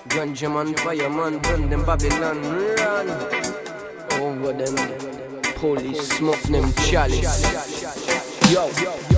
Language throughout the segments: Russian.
Ganja man, fireman, burn them Babylon, run over them. Police smoke them chalice. Yo.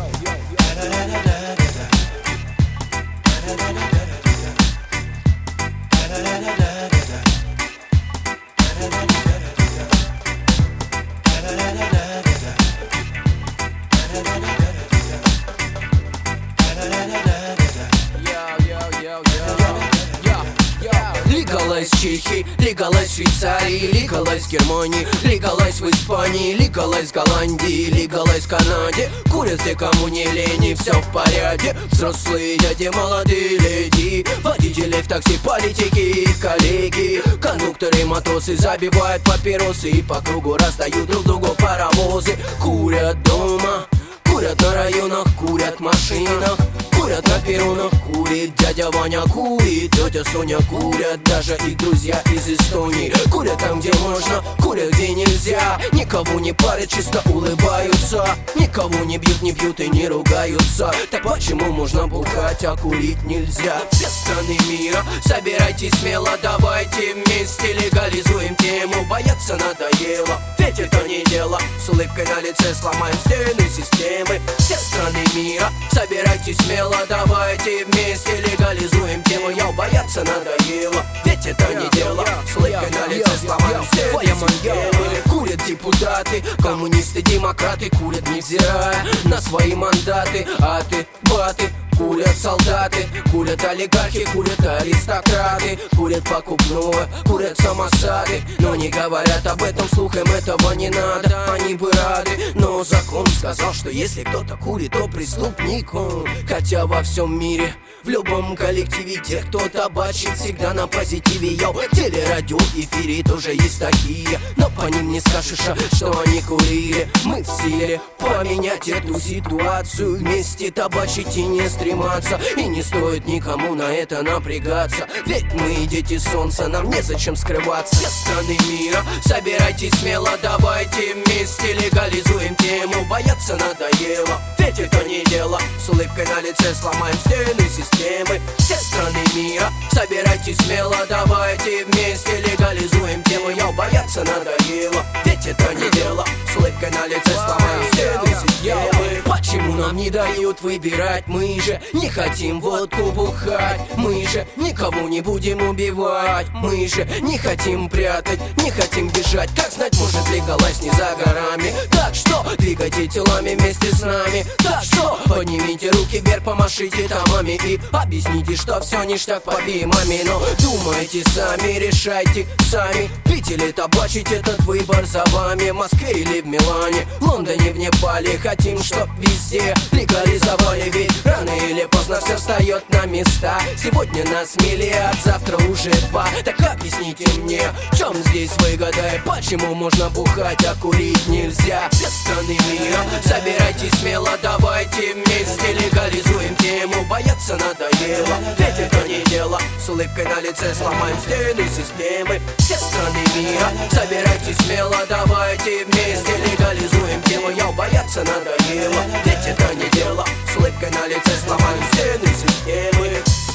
Legalize Чехии, legalize Швейцарии, legalize Германии, legalize в Испании, legalize Голландии, legalize Канаде. Курят все, кому не лень, все в порядке. Взрослые дяди, молодые леди, водители в такси, политики, коллеги, кондукторы, матросы забивают папиросы и по кругу раздают друг другу паровозы. Курят дома, курят на районах, курят в машинах, курят на перронах, курит дядя Ваня, курит тетя Соня, курят даже их друзья из Эстонии. Курят там, где можно, курят, где нельзя. Никого не парят, чисто улыбаются. Никого не бьют и не ругаются. Так почему можно бухать, а курить нельзя? Все страны мира, собирайтесь смело, давайте вместе легализуем тему. Бояться надоело, ведь это не дело. С улыбкой на лице сломаем стены системы. Все страны мира, собирайтесь смело, давайте вместе легализуем тему. Я бояться надоело, ведь это не дело. С улыбкой на лице сломаем стены системы. Курят депутаты, коммунисты, демократы, курят невзирая на свои мандаты. Аты, баты, курят солдаты, курят олигархи, курят аристократы, курят покупное, курят самосады. Но не говорят об этом вслух, им этого не надо. Они бы рады, но закон сказал, что если кто-то курит, то преступник он. Хотя во всем мире, в любом коллективе, те, кто табачит, всегда на позитиве. Йоу, телерадио, эфире тоже есть такие, но по ним не скажешь, что они курили. Мы в силе поменять эту ситуацию, вместе табачить и не стрематься. И не стоит никому на это напрягаться, ведь мы дети солнца, нам незачем скрываться. Все страны мира, собирайтесь смело, давайте вместе легализуем тему. Бояться надоело, ведь это не дело. С улыбкой на лице сломаем стены системы. Все страны мира, собирайтесь смело, давайте вместе легализуем тему. Я бояться надоело, ведь это не дело. С улыбкой на лице сломаем стены системы. Почему нам не дают выбирать? Мы же не хотим водку бухать, мы же никого не будем убивать, мы же не хотим прятать, не хотим бежать. Как знать, может легалайз не за горами. Так что двигайте телами вместе с нами. Так что поднимите руки вверх, помашите томами и объясните, что все ништяк, побимами. Но думайте сами, решайте сами, пить или табачить, этот выбор за вами. В Москве или в Милане, в Лондоне, в Непале, хотим, чтоб везде легализовали. Ведь рано или поздно все встает на места. Сегодня нас миллиард, завтра уже 2. Так объясните мне, в чем здесь выгода и почему можно бухать, а курить нельзя? Все страны мира, собирайтесь смело, давайте вместе легализуем тему. Бояться надоело, ведь это не дело. С улыбкой на лице сломаем стены системы. Все страны мира, собирайтесь смело, давайте вместе легализуем тему. Я бояться надоело, ведь это не дело. С улыбкой на лице сломаем стены системы.